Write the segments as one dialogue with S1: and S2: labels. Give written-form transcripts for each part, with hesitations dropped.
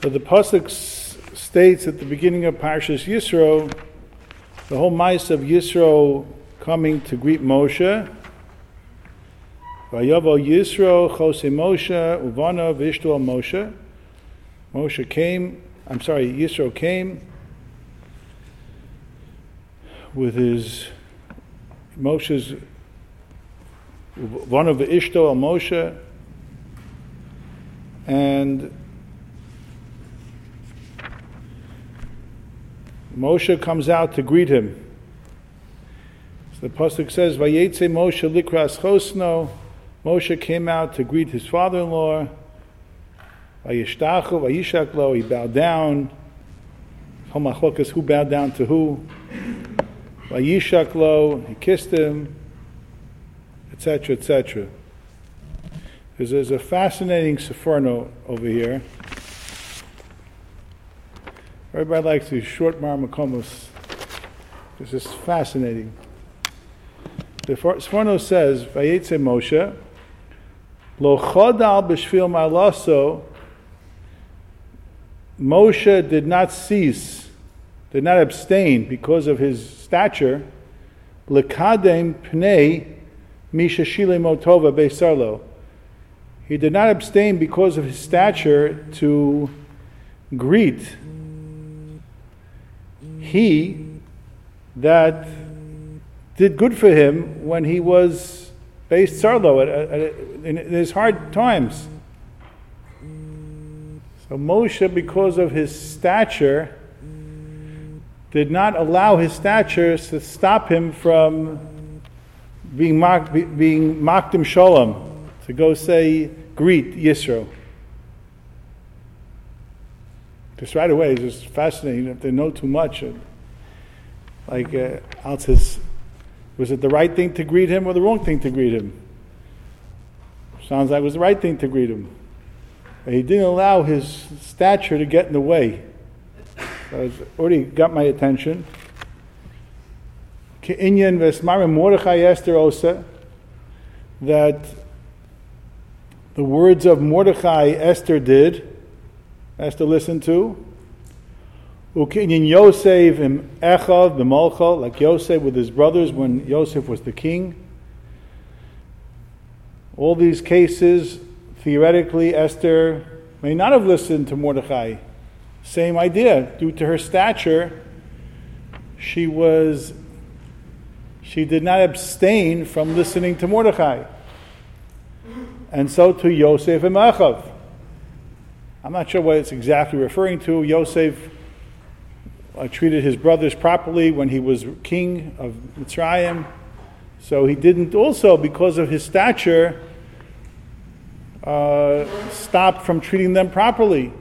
S1: So the pasuk states at the beginning of Parshas Yisro, the whole mice of Yisro coming to greet Moshe. Vayavo Yisro Chose Moshe Uvana Vishtu Moshe. Yisro came with his Moshe's Uvana Vishtu Moshe, and Moshe comes out to greet him. So the pasuk says, "Vayetze Moshe likras chosno." Moshe came out to greet his father-in-law. Vayishtachu, vayishak lo. He bowed down. Homachlokas, who bowed down to who? Vayishak lo. He kissed him, etc., etc. There's a fascinating seforno over here. Everybody likes these short marmakomos. This is fascinating. The Sforno says, Vayetze Moshe, Lo chodal b'shvil ma'laso, Moshe did not cease, did not abstain because of his stature, L'kadem pnei misha shile motova beisarlo. He did not abstain because of his stature to greet he that did good for him when he was based Sarlo in his hard times. So Moshe, because of his stature, did not allow his stature to stop him from being makdim shalom, to go say, greet Yisro. Just right away, it's just fascinating if they know too much. Al says, was it the right thing to greet him or the wrong thing to greet him? Sounds like it was the right thing to greet him. But he didn't allow his stature to get in the way. So it's already got my attention. Ke'inyan v'esmarim Mordechai Esther osa, that the words of Mordechai Esther listened to. Ukinyan Yosef im Echav b'Malcha, like Yosef with his brothers when Yosef was the king. All these cases, theoretically, Esther may not have listened to Mordechai. Same idea. Due to her stature, she did not abstain from listening to Mordechai. And so to Yosef im Echav. I'm not sure what it's exactly referring to. Yosef treated his brothers properly when he was king of Mitzrayim. So he didn't also, because of his stature, stop from treating them properly.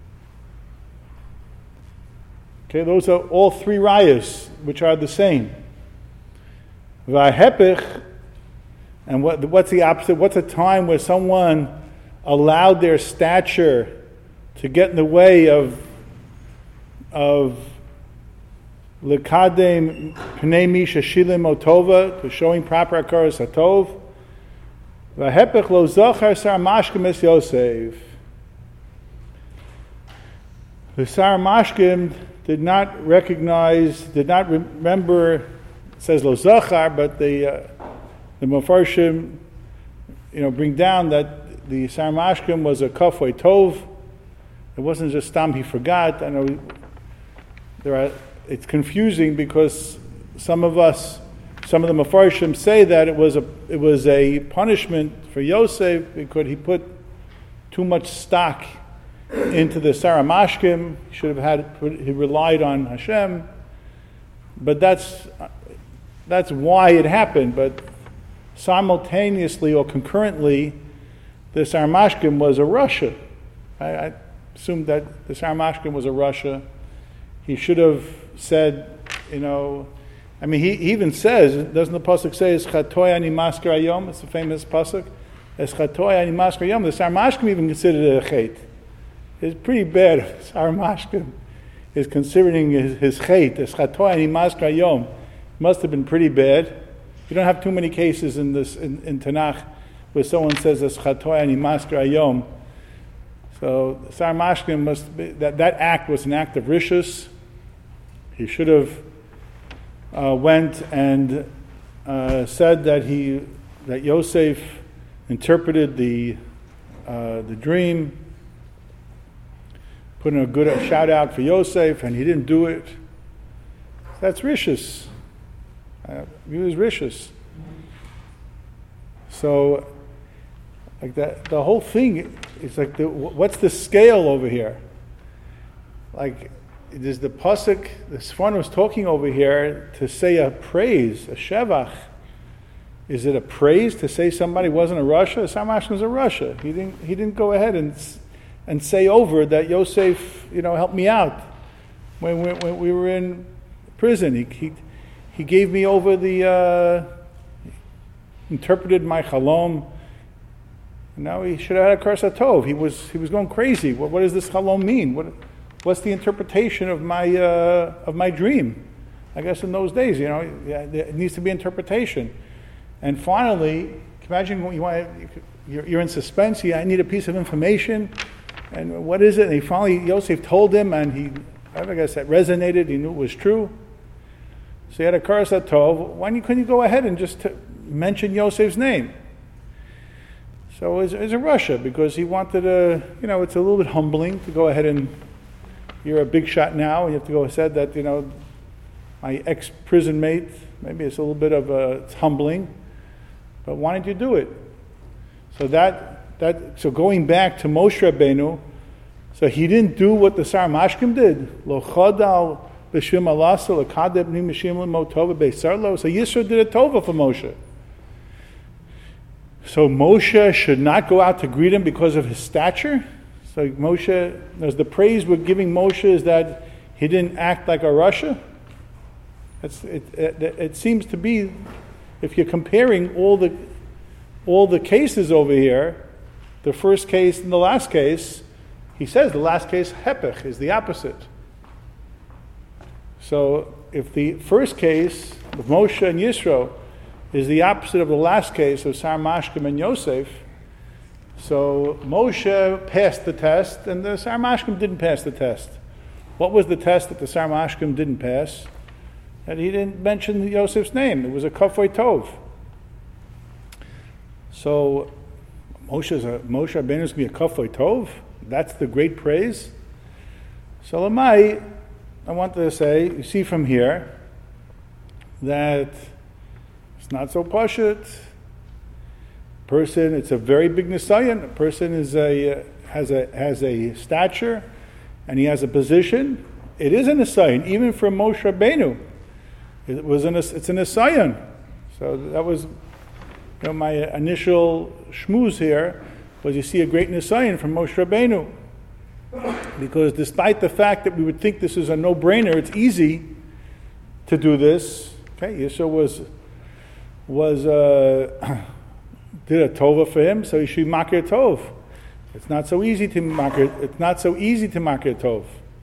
S1: Okay, those are all three rayas, which are the same. V'hepech, and what's the opposite? What's a time where someone allowed their stature to get in the way of L'kadem pnei misha shilim otova, to showing proper hakaras hatov. V'hepech lo zachar sar mashkim es Yosef. The Sar Mashkim did not remember. It says lo zachar, but the Mefarshim, bring down that the Sar Mashkim was a kafoi tov. It wasn't just stam he forgot. I know it's confusing because some of the Mefarshim say that it was a punishment for Yosef because he put too much stock into the Sar Mashkim. He relied on Hashem, but that's why it happened. But simultaneously or concurrently, the Sar Mashkim was a Russia. I assumed that the Sar Mashkim was a Russia. He should have said, he even says, doesn't the pasuk say, "Eschatoy ani masker ayom"? It's a famous pasuk. "Eschatoy ani masker ayom." The Sar Mashkim even considered it a chait. It's pretty bad. Sar Mashkim is considering his chait. "Eschatoy ani masker ayom." Must have been pretty bad. You don't have too many cases in Tanakh where someone says "Eschatoy ani masker ayom." So Sar Mashkim must be, that act was an act of rishus. He should have went and said that Yosef interpreted the dream, put in a shout out for Yosef, and he didn't do it. That's rishus. He was rishus. So, like that, the whole thing is like, what's the scale over here? Like, there's the pasuk, the Sforno was talking over here to say a praise, a shevach. Is it a praise to say somebody wasn't a Russia? Sar Mashkim was a Russia. He didn't go ahead and say over that Yosef, helped me out when we were in prison. He gave me over interpreted my chalom. Now he should have had a Karsa Tov. He was going crazy. What does this chalom mean? What's the interpretation of my dream? I guess in those days, it needs to be interpretation. And finally, imagine you're in suspense. I need a piece of information, and what is it? And finally, Yosef told him, and I guess that resonated. He knew it was true. So he had a Karsa Tov. Why couldn't you go ahead and just mention Yosef's name? So it's a Russia, because he wanted it's a little bit humbling to go ahead and, you're a big shot now, and you have to go and say that, my ex-prison mate, maybe it's a little bit of it's humbling, but why didn't you do it? So so going back to Moshe Rabbeinu, so he didn't do what the Sar Mashkim did. Lo chodal b'shvim alasa l'kadeb ni mishim l'motova beisarlo. So Yisro did a tova for Moshe. So Moshe should not go out to greet him because of his stature. So Moshe, as the praise we're giving Moshe is that he didn't act like a Russia. It seems to be, if you're comparing all the cases over here, the first case and the last case, he says the last case, hepech, is the opposite. So if the first case of Moshe and Yisro is the opposite of the last case of Sar Mashkim and Yosef, so Moshe passed the test and the Sar Mashkim didn't pass the test. What was the test that the Sar Mashkim didn't pass? That he didn't mention Yosef's name. It was a Kafoi Tov. So Moshe Rabbeinu is going to be a Kafoi Tov? That's the great praise? So I want to say, you see from here, that it's not so pashut. Person, it's a very big nisayon. A person has a stature, and he has a position. It is a nisayon, even for Moshe Rabbeinu. It's a nisayon. So that was, my initial shmooze here was you see a great nisayon from Moshe Rabbeinu, because despite the fact that we would think this is a no-brainer, it's easy to do this. Okay, Yisro did a tova for him, so he should makir tov. It's not so easy to makir tov.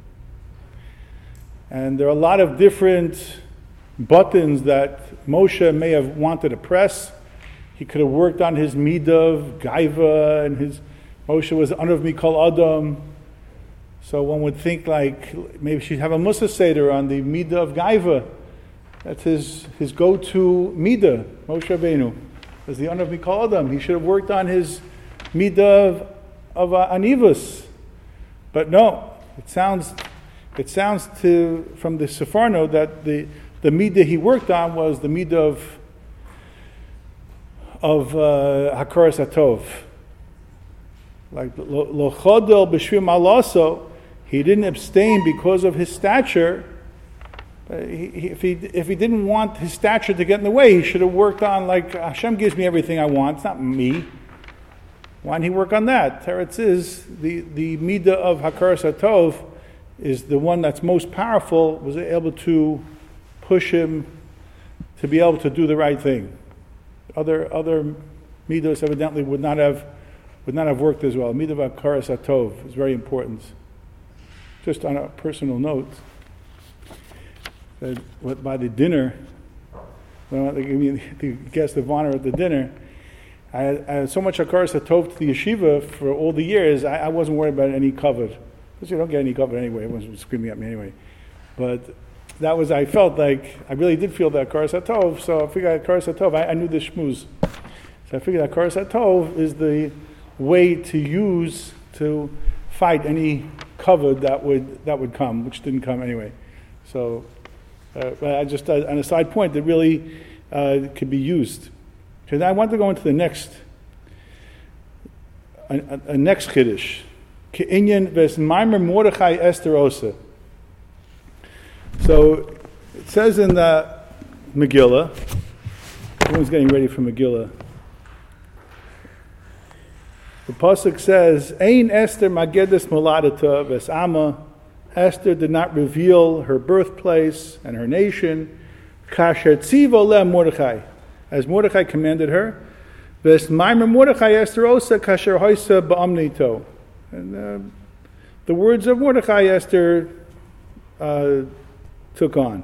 S1: And there are a lot of different buttons that Moshe may have wanted to press. He could have worked on his midav gaiva, and Moshe was anav mikol adam. So one would think like maybe she'd have a Musa Seder on the midah of gaiva. That's his go-to midah, Moshe Rabbeinu. As the anav mikol adam, he should have worked on his midah of anivus. But no, it sounds from the Sefarno that the midah he worked on was the midah of hakaras hatov. Like lo chodel b'shvim alaso, he didn't abstain because of his stature. If he didn't want his stature to get in the way, he should have worked on, like, Hashem gives me everything I want, it's not me. Why didn't he work on that? Teretz is the midah of hakaras hatov is the one that's most powerful, was able to push him to be able to do the right thing. Other midos evidently would not have worked as well. Midah of hakaras hatov is very important. Just on a personal note, by the dinner, when they give me the guest of honor at the dinner, I had so much Hakaras HaTov to the yeshiva for all the years, I wasn't worried about any covered. Because you don't get any covered anyway, everyone was screaming at me anyway. But that was, I felt like, I really did feel that Hakaras HaTov, so I figured Hakaras HaTov, I knew the shmooze. So I figured Hakaras HaTov is the way to use to fight any covered that would come, which didn't come anyway. So, but I just, on a side point, that really could be used. Because I want to go into the next, a next chiddush. Ke'inyan v'esmaimer Mordechai Esther Osa. So it says in the Megillah, everyone's getting ready for Megillah. The pasuk says, "Ein Esther magedes moladata v'esama." Esther did not reveal her birthplace and her nation. Kasher tzivo le Mordechai, as Mordechai commanded her. V'esmaimer Mordechai Esther Osa kasher hoisa ba'amnito. And the words of Mordechai Esther took on.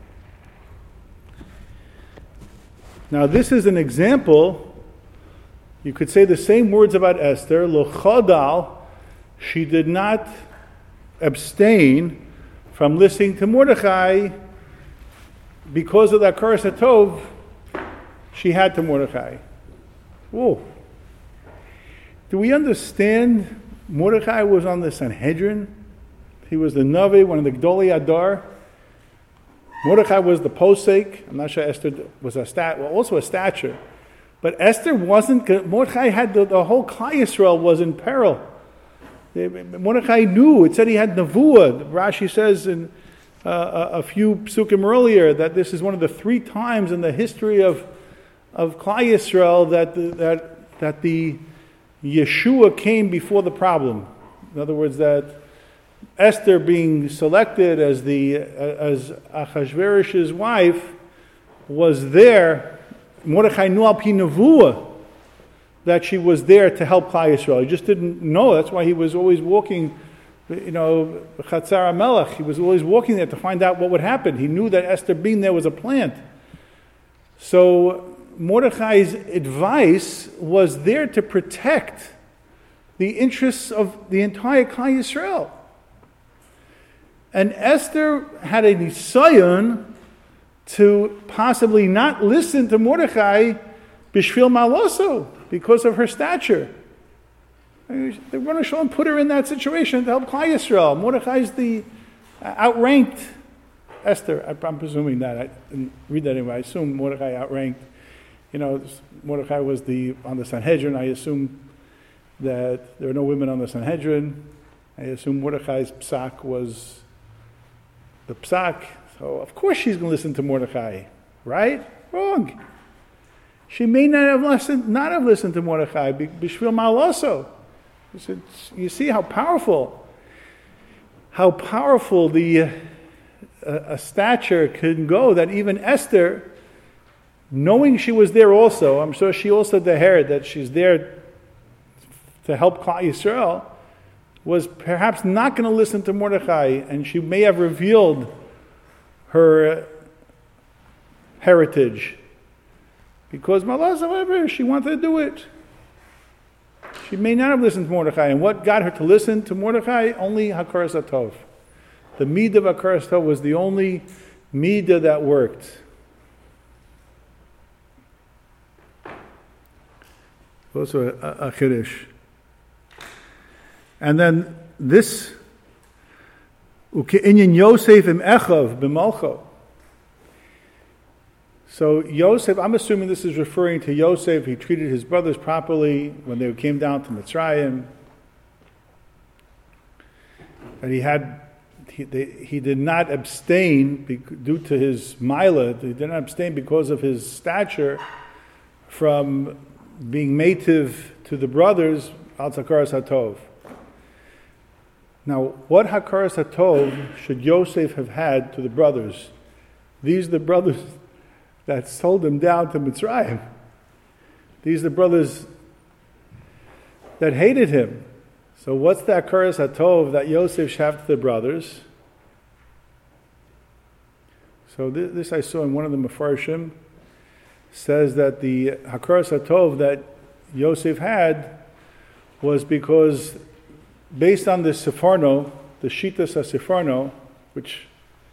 S1: Now this is an example. You could say the same words about Esther. Lo chodal, she did not abstain from listening to Mordechai because of the Hakaras HaTov she had to Mordechai. Whoa. Do we understand Mordechai was on the Sanhedrin? He was the Navi, one of the Gdolei Adar. Mordechai was the posek. I'm not sure Esther was also a stature. But Esther wasn't. Mordechai had the whole Klal Yisrael was in peril. Mordechai knew. It said he had Nevuah. Rashi says in a few psukim earlier that this is one of the 3 times in the history of Klal Yisrael that the Yeshua came before the problem. In other words, that Esther being selected as Achashverosh's wife was there. Mordechai knew al pi nevuah that she was there to help Klal Yisrael. He just didn't know. That's why he was always walking, Chatzar HaMelech. He was always walking there to find out what would happen. He knew that Esther being there was a plant. So Mordechai's advice was there to protect the interests of the entire Klal Yisrael. And Esther had a nisayon to possibly not listen to Mordechai b'shvil maloso, because of her stature. The Rebbeinu Shalom put her in that situation to help Klal Yisrael. Mordechai's the outranked Esther. I'm presuming that. I didn't read that anyway. I assume Mordechai outranked. Mordechai was on the Sanhedrin. I assume that there were no women on the Sanhedrin. I assume Mordechai's psak was the psak. So of course she's going to listen to Mordechai, right? Wrong. She may not have listened to Mordechai b'shvil maloso. You see how powerful the a stature can go, that even Esther, knowing she was there also, I'm sure she also heard that she's there to help Klal Yisrael, was perhaps not going to listen to Mordechai, and she may have revealed her heritage. Because Malaz, however, she wanted to do it. She may not have listened to Mordechai. And what got her to listen to Mordechai? Only Hakaras HaTov. The midah of Hakaras HaTov was the only midah that worked. Also a chiddush. And then this, Uke'inyan Yosef im Echav b'malcho. So Yosef, I'm assuming this is referring to Yosef. He treated his brothers properly when they came down to Mitzrayim. And he did not abstain due to his milah. He did not abstain because of his stature from being mative to the brothers al Hakaras HaTov. Now, what Hakaras HaTov should Yosef have had to the brothers? These are the brothers that sold him down to Mitzrayim. These are the brothers that hated him. So what's the Hakaras HaTov that Yosef should have to the brothers? So this I saw in one of the Mefarshim, says that the Hakaras HaTov that Yosef had was because, based on the Sefarno, the Shitas HaSefarno, which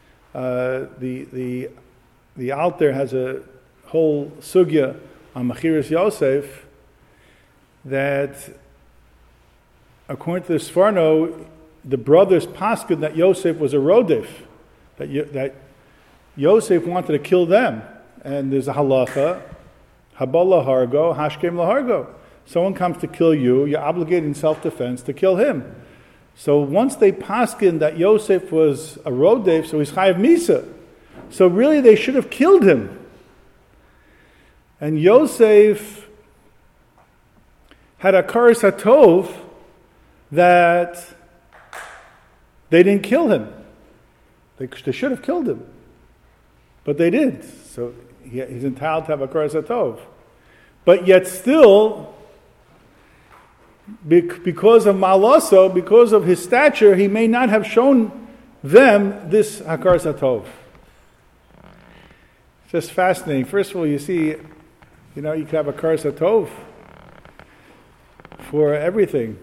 S1: the Alter has a whole sugya on Mechiras Yosef, that according to the Sefarno, the brothers paskin that Yosef was a rodef, that Yosef wanted to kill them. And there's a halacha, habal lahargo, hashkem lahargo. Someone comes to kill you, you're obligated in self-defense to kill him. So once they paskin that Yosef was a rodef, so he's chayav misa. So really they should have killed him. And Yosef had a kares hatov that they didn't kill him. They should have killed him. But they did. So he's entitled to have a kares hatov. But yet still, because of malaso, because of his stature, he may not have shown them this hakaras hatov. It's just fascinating. First of all, you see, you could have a hakaras hatov for everything.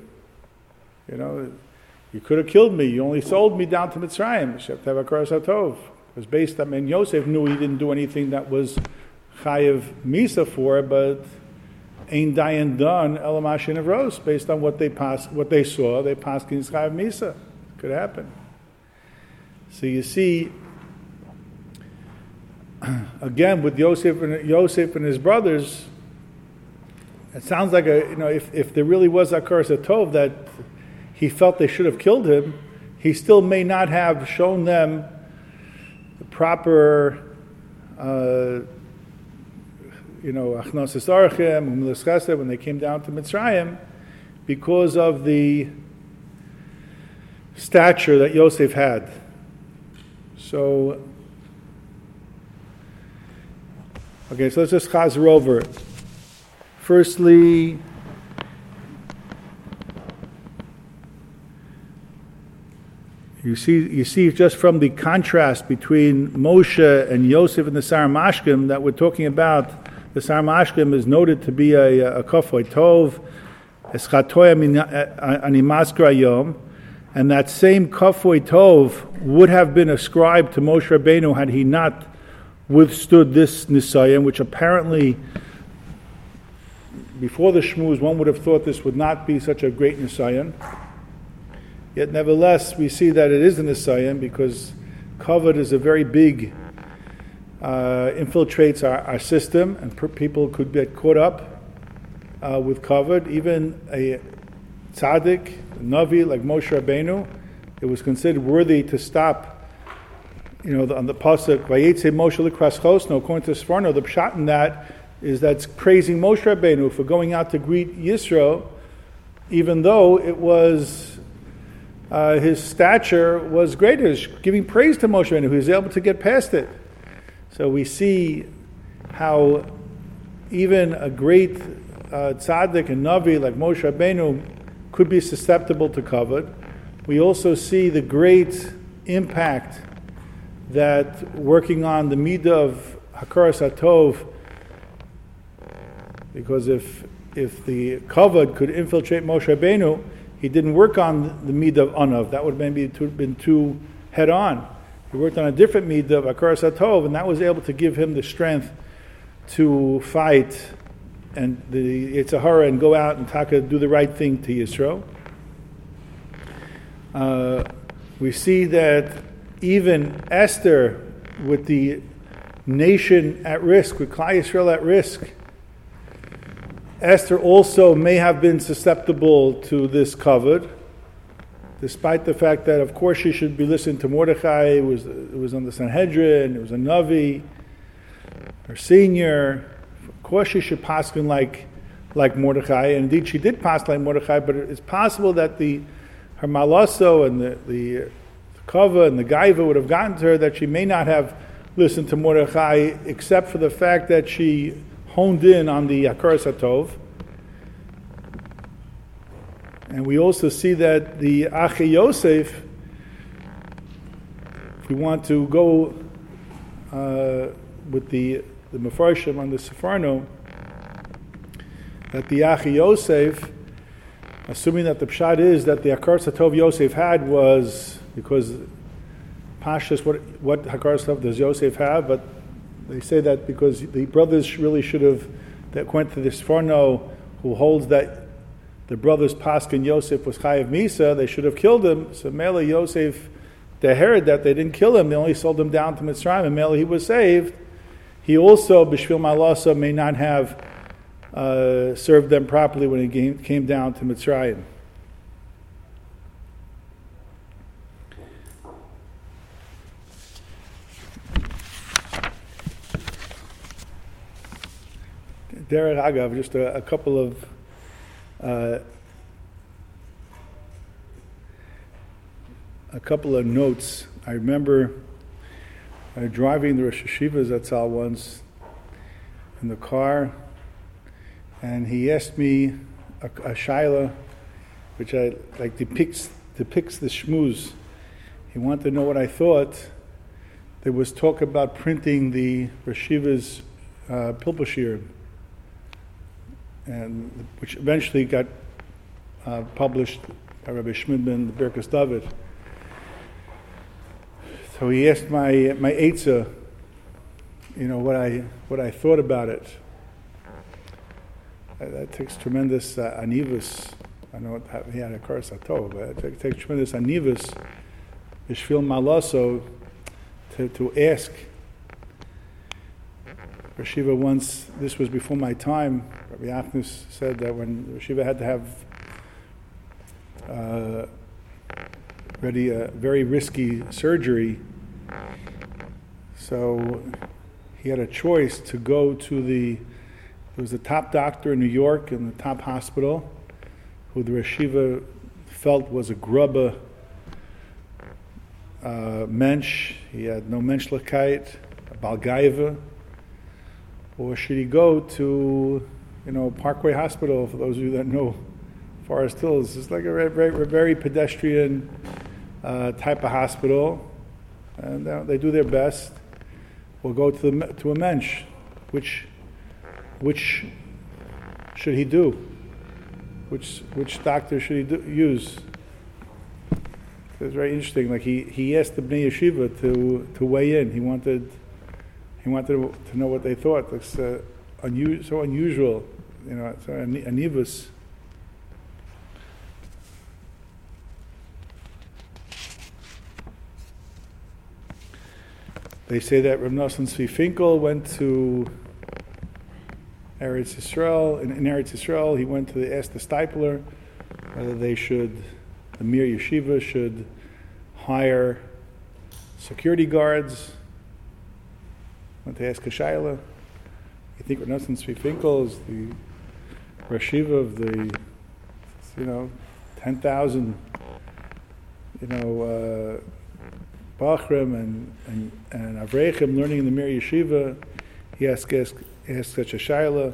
S1: You could have killed me. You only sold me down to Mitzrayim. You have to have a hakaras hatov. It was based on, Yosef knew he didn't do anything that was chayiv misa for, but ein dayan done elamashin of rose, based on what they saw. They passed in chayiv misa. Could happen. So you see, again with Yosef and his brothers, it sounds like if there really was a hakaras hatov that he felt they should have killed him, he still may not have shown them the proper, achnosis archem, umilas chesed, when they came down to Mitzrayim, because of the stature that Yosef had. So, okay, so let's just chazer over. Firstly, you see just from the contrast between Moshe and Yosef and the Sar Mashkim that we're talking about. The Sar Mashkim is noted to be a kafoi tov, eschatoya animaskra yom, and that same kafoi tov would have been ascribed to Moshe Rabbeinu had he not withstood this nisayon, which apparently, before the shmuz, one would have thought this would not be such a great nisayon. Yet nevertheless, we see that it is a nisayon because kavod is a very big, infiltrates our system, and people could get caught up with kavod. Even a tzaddik, a navi like Moshe Rabbeinu, it was considered worthy to stop. On the pasuk, Vayetze Moshe l'kras chosno, according to Sforno, the pshat in that is that's praising Moshe Rabbeinu for going out to greet Yisro, even though it was his stature was greater, giving praise to Moshe Rabbeinu, who was able to get past it. So we see how even a great tzaddik and navi like Moshe Rabbeinu could be susceptible to kavod. We also see the great impact that working on the midah of hakaras hatov, because if the kavod could infiltrate Moshe Rabbeinu, he didn't work on the midah of anav. That would maybe have been too head on. He worked on a different midah of hakaras hatov, and that was able to give him the strength to fight and the Yetzer Hara and go out and do the right thing to Yisro. We see that even Esther, with the nation at risk, with Klal Yisrael at risk, Esther also may have been susceptible to this kavod, despite the fact that, of course, she should be listening to Mordechai. It was on the Sanhedrin. It was a navi, her senior. Of course, she should paskin like Mordechai, and indeed she did pass like Mordechai. But it's possible that her malaso and the kava and the gaiva would have gotten to her that she may not have listened to Mordechai, except for the fact that she honed in on the hakaras hatov. And we also see that the Achi Yosef, if we want to go with the Mefarshim on the Sefarno, that the Achi Yosef, assuming that the pshat is that the Hakaras HaTov Yosef had was because Pashas, what Hakaras HaTov does Yosef have? But they say that because the brothers really should have, that went to this Sforno who holds that the brothers Paskin Yosef was Chayav Misa, they should have killed him. So Mela Yosef, they heard that they didn't kill him, they only sold him down to Mitzrayim, and Mela he was saved. He also, B'Shvil Malasa, may not have served them properly when he came down to Mitzrayim. Derech Agav, just a couple of notes. I remember driving the Rosh Hashiva Zatzal once in the car, and he asked me a shaila, which I like depicts the shmuz. He wanted to know what I thought. There was talk about printing the Rosh Hashiva's Pilpashir, and which eventually got published by Rabbi Schmidman, the Birkas David. So he asked my Eitzah, what I thought about it. That takes tremendous anivus. I know he had a Hakaras HaTov, but it takes tremendous anivus, B'Shvil Malaso, to ask. Rosh Hashiva once, this was before my time, Rabbi Achnus said that when Rosh Hashiva had to have ready a very risky surgery, so he had a choice to go to there was the top doctor in New York in the top hospital, who the Rosh Hashiva felt was a grubba mensch. He had no menschlichkeit, a balgaiva. Or should he go to, Parkway Hospital, for those of you that know Forest Hills? It's like a very pedestrian type of hospital, and they do their best. We'll go to a mensch. Which should he do? Which doctor should he use? It's very interesting. Like he asked the Bnei Yeshiva to weigh in. He wanted to know what they thought. It's so unusual, it's anivus. They say that Rav Nosson Tzvi Finkel went to Eretz Yisrael. In Eretz Yisrael, he went to ask the Stipler whether the Mir Yeshiva should hire security guards. Went to ask a shaila. You think Rav Nosson Tzvi Finkel is the Rosh Hashiva of the 10,000 Bachrim and Avreichim learning in the Mir Yeshiva. He asked such a shaila.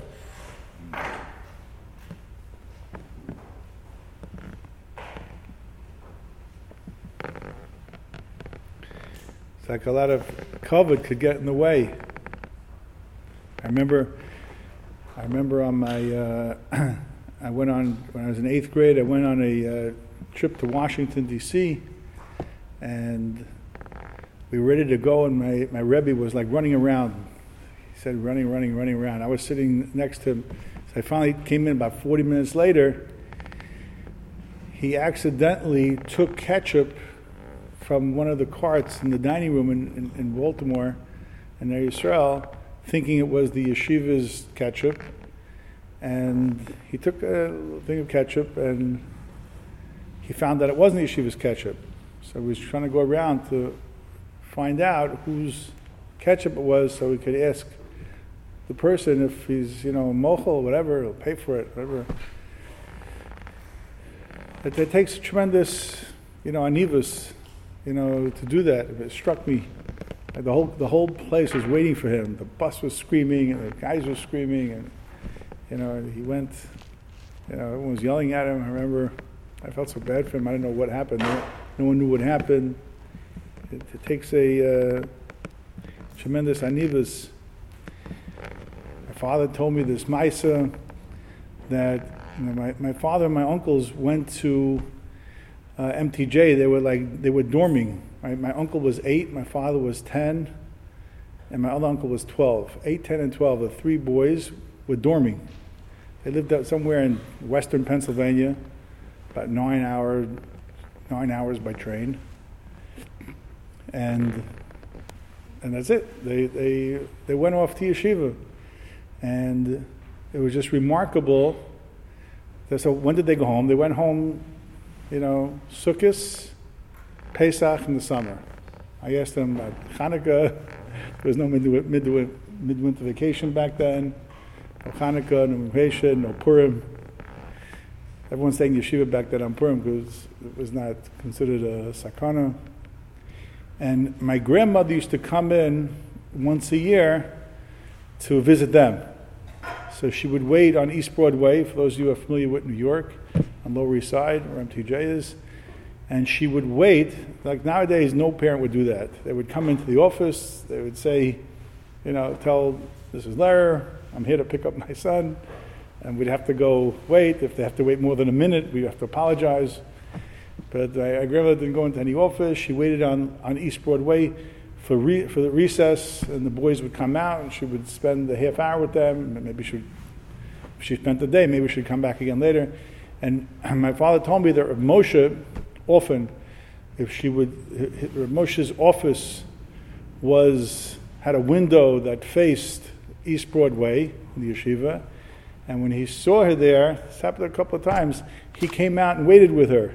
S1: It's like a lot of kavod could get in the way. I remember on my I went on when I was in 8th grade. I went on a trip to Washington D.C. and we were ready to go, and my Rebbe was like running around. He said running around. I was sitting next to him. So I finally came in about 40 minutes later. He accidentally took ketchup from one of the carts in the dining room in Baltimore, in Israel, thinking it was the yeshiva's ketchup. And he took a thing of ketchup and he found that it wasn't the yeshiva's ketchup. So he was trying to go around to find out whose ketchup it was so he could ask the person if he's, mochel or whatever, he'll pay for it, whatever. It takes tremendous, anivus, to do that. It struck me. The whole place was waiting for him. The bus was screaming and the guys were screaming and he went, everyone was yelling at him. I remember I felt so bad for him. I didn't know what happened. No one knew what happened. It takes a tremendous anivus. My father told me this Maisa that my father and my uncles went to MTJ. They were dorming. Right? My uncle was 8, my father was 10, and my other uncle was 12. 8, 10, and 12. The 3 boys were dorming. They lived out somewhere in western Pennsylvania, about 9 hours by train, and that's it. They went off to yeshiva, and it was just remarkable. So when did they go home? They went home, Sukkot, Pesach in the summer. I asked them about Hanukkah. There was no midwinter vacation back then. No Hanukkah, no vacation, no Purim. Everyone's saying yeshiva back then on Purim because it was not considered a sakana. And my grandmother used to come in once a year to visit them. So she would wait on East Broadway, for those of you who are familiar with New York, on Lower East Side, where MTJ is. And she would wait, like nowadays no parent would do that. They would come into the office, they would say, tell Mrs. Lehrer, I'm here to pick up my son. And we'd have to go wait. If they have to wait more than a minute, we'd have to apologize. But my grandmother didn't go into any office. She waited on East Broadway for the recess, and the boys would come out, and she would spend a half hour with them. Maybe she spent the day. Maybe she'd come back again later. And my father told me that Rav Moshe, often, Moshe's office had a window that faced East Broadway, the yeshiva, and when he saw her there, this happened a couple of times, he came out and waited with her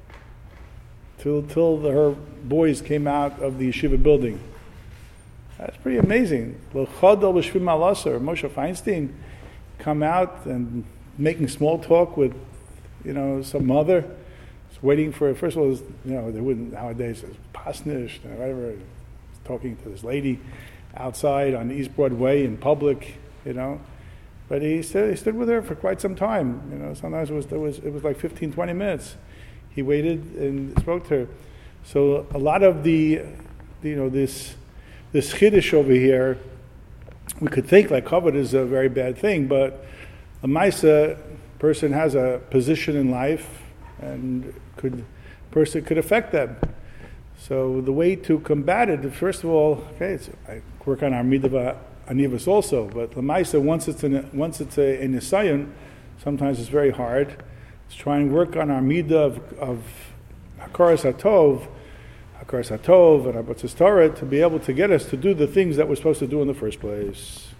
S1: till her boys came out of the yeshiva building. That's pretty amazing. Moshe Feinstein come out and making small talk with, some mother. Waiting for, first of all, they wouldn't nowadays, it's pasnish, whatever, talking to this lady outside on East Broadway in public, But he stood with her for quite some time. Sometimes it was like 15, 20 minutes. He waited and spoke to her. So a lot of this chiddush over here, we could think like kavod is a very bad thing, but a maisa person has a position in life, and person could affect them. So the way to combat it, first of all, I work on our midah anivus also, but lemaisa, once it's a nisayon, sometimes it's very hard. Let's try and work on our midah of hakaras hatov, and abatzis Torah to be able to get us to do the things that we're supposed to do in the first place.